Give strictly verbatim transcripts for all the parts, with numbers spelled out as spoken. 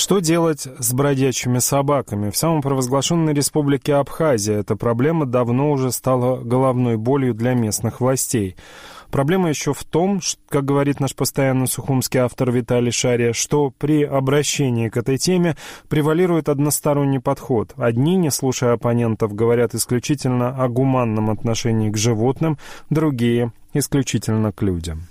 Что делать с бродячими собаками? В самопровозглашенной республике Абхазия эта проблема давно уже стала головной болью для местных властей. Проблема еще в том, как говорит наш постоянно сухумский автор Виталий Шария, что при обращении к этой теме превалирует односторонний подход. Одни, не слушая оппонентов, говорят исключительно о гуманном отношении к животным, другие – исключительно к людям.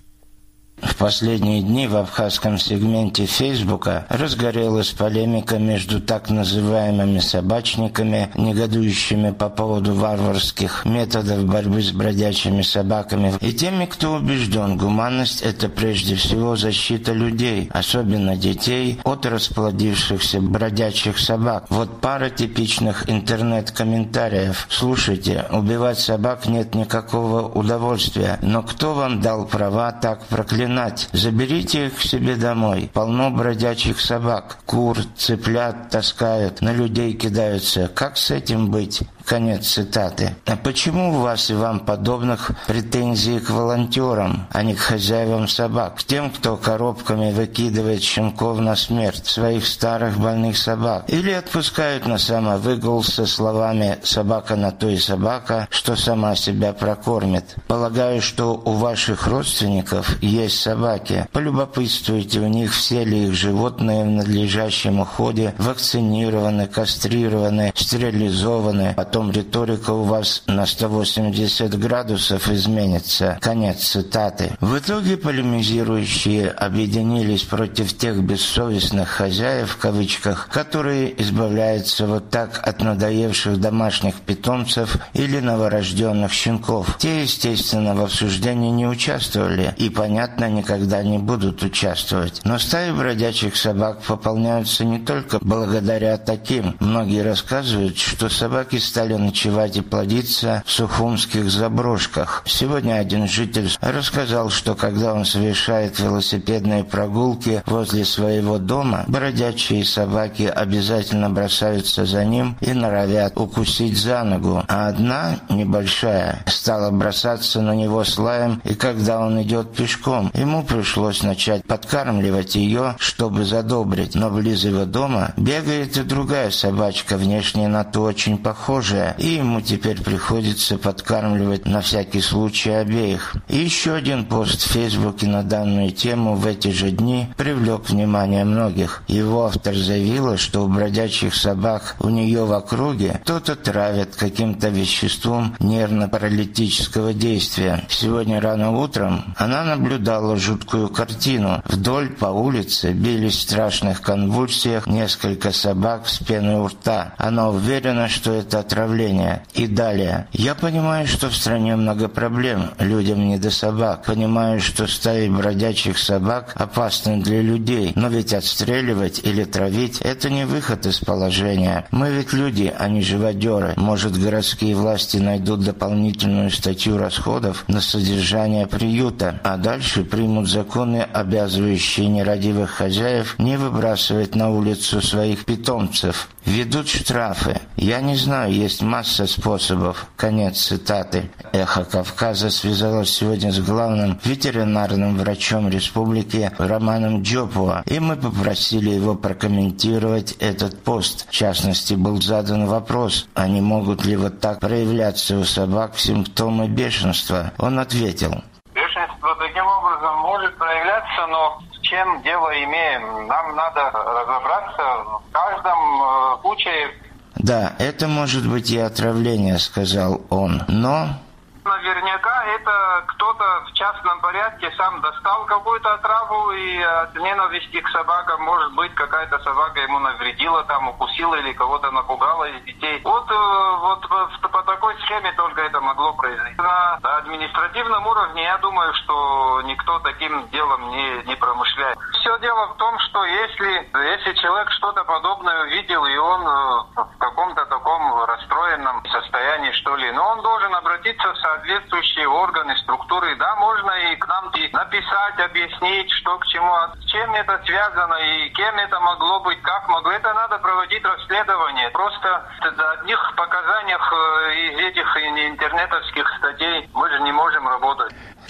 В последние дни в абхазском сегменте Фейсбука разгорелась полемика между так называемыми собачниками, негодующими по поводу варварских методов борьбы с бродячими собаками, и теми, кто убежден, гуманность – это прежде всего защита людей, особенно детей, от расплодившихся бродячих собак. Вот пара типичных интернет-комментариев. Слушайте, убивать собак нет никакого удовольствия, но кто вам дал права так проклинать? Заберите их к себе домой. Полно бродячих собак. Кур, цыплят таскают, на людей кидаются. Как с этим быть? Конец цитаты. А почему у вас и вам подобных претензий к волонтерам, а не к хозяевам собак? К тем, кто коробками выкидывает щенков на смерть, своих старых больных собак? Или отпускают на самовыгул со словами «собака на то и собака, что сама себя прокормит». Полагаю, что у ваших родственников есть собаки. Полюбопытствуйте у них, все ли их животные в надлежащем уходе вакцинированы, кастрированы, стерилизованы. Потом риторика у вас на сто восемьдесят градусов изменится. Конец цитаты. В итоге полемизирующие объединились против тех бессовестных хозяев, в кавычках, которые избавляются вот так от надоевших домашних питомцев или новорожденных щенков. Те, естественно, в обсуждении не участвовали и, понятно, никогда не будут участвовать. Но стаи бродячих собак пополняются не только благодаря таким. Многие рассказывают, что собаки стали ночевать и плодиться в сухумских заброшках. Сегодня один житель рассказал, что когда он совершает велосипедные прогулки возле своего дома, бродячие собаки обязательно бросаются за ним и норовят укусить за ногу. А одна, небольшая, стала бросаться на него с лаем, и когда он идет пешком, ему пришлось начать подкармливать ее, чтобы задобрить. Но близ его дома бегает и другая собачка, внешне на ту очень похожая, и ему теперь приходится подкармливать на всякий случай обеих. И еще один пост в Фейсбуке на данную тему в эти же дни привлек внимание многих. Его автор заявила, что у бродячих собак у нее в округе кто-то травит каким-то веществом нервно-паралитического действия. Сегодня рано утром она наблюдала жуткую картину. Вдоль по улице бились в страшных конвульсиях несколько собак с пеной у рта. Она уверена, что это отравление. И далее. Я понимаю, что в стране много проблем. Людям не до собак. Понимаю, что стаи бродячих собак опасны для людей. Но ведь отстреливать или травить – это не выход из положения. Мы ведь люди, а не живодеры. Может, городские власти найдут дополнительную статью расходов на содержание приюта, а дальше примут законы, обязывающие нерадивых хозяев не выбрасывать на улицу своих питомцев. Введут штрафы. Я не знаю, есть масса способов. Конец цитаты. «Эхо Кавказа» связалось сегодня с главным ветеринарным врачом республики Романом Джопуа, и мы попросили его прокомментировать этот пост. В частности, был задан вопрос, а не могут ли вот так проявляться у собак симптомы бешенства. Он ответил: бешенство таким образом может проявляться, но с чем дело имеем? Нам надо разобраться в каждом э, случае. Да, это может быть и отравление, сказал он, но... Наверняка это кто-то в частном порядке сам достал какую-то отраву и от ненависти к собакам, может быть, какая-то собака ему навредила, там укусила или кого-то напугала из детей. Вот, вот по такой схеме только это могло произойти. На административном уровне я думаю, что никто таким делом не, не промышляет. Все дело в том, что если, если человек что-то подобное увидел, и он в каком-то таком расстроенном состоянии, что ли, но он должен обратиться в соответствующие органы, структуры. Да, можно и к нам написать, объяснить, что к чему, с чем это связано и кем это могло быть, как могло. Это надо проводить расследование. Просто на одних показаниях из этих интернетовских статей мы же не можем работать.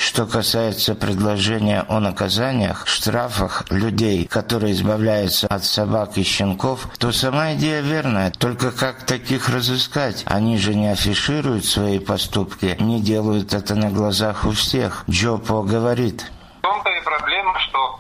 Что касается предложения о наказаниях, штрафах людей, которые избавляются от собак и щенков, то сама идея верная. Только как таких разыскать? Они же не афишируют свои поступки, не делают это на глазах у всех. Джо По говорит. В том-то и проблема, что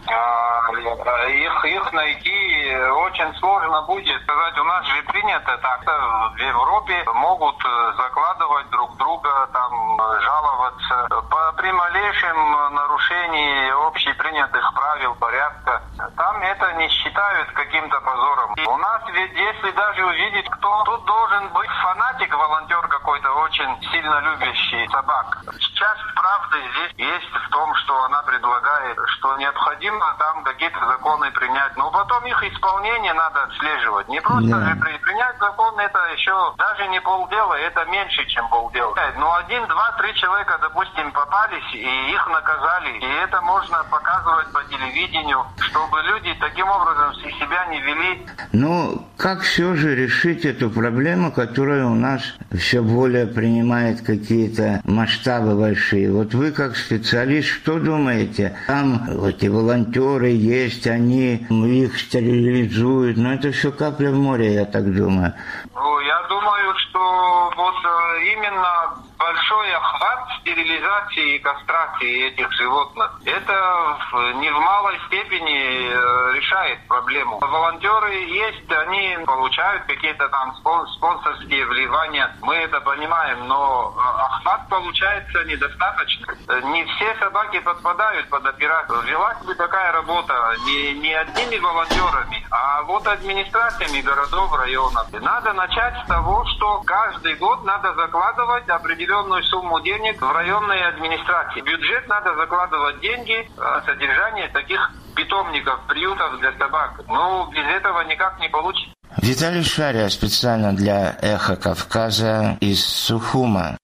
э, их, их найти очень сложно будет. Сказать, у нас же принято так. В Европе могут закладывать друг друга, там, жаловаться. По, при малейшем нарушении общепринятых правил, порядка, там это не считают каким-то позором. У нас ведь, если даже увидеть, кто тут должен быть фанатик, волонтер какой-то, очень сильно любящий собак. Часть правды здесь есть в том, что она предлагает, что необходимо там какие-то законы принять. Но потом их исполнение надо отслеживать. Не просто yeah. же при, принять закон, это еще даже не полдела, это меньше, чем полдела. Но один, два, три человека, допустим, попались, и их наказали. И это можно показывать по телевидению, чтобы люди таким образом себя не вели. Ну, как все же решить эту проблему, которая у нас все более принимает какие-то масштабы большие? Вот вы, как специалист, что думаете? Там эти волонтеры есть, они их стерилизуют, но это все капля в море, я так думаю. Ну, я думаю, что вот именно большой охват стерилизации и кастрации этих животных, это не в малой степени решает проблему. Волонтеры есть, они получают какие-то там спонсорские вливания, мы это понимаем, но охват получается недостаточно. Не все собаки подпадают под операцию. Велась бы такая работа не, не одними волонтерами, а вот администрациями городов, районов. Надо начать с того, что каждый год надо закладывать определенную сумму денег в районные администрации. В бюджет надо закладывать деньги на содержание таких питомников, приютов для собак. Ну, без этого никак не получится. Виталий Шария специально для «Эхо Кавказа» из Сухума.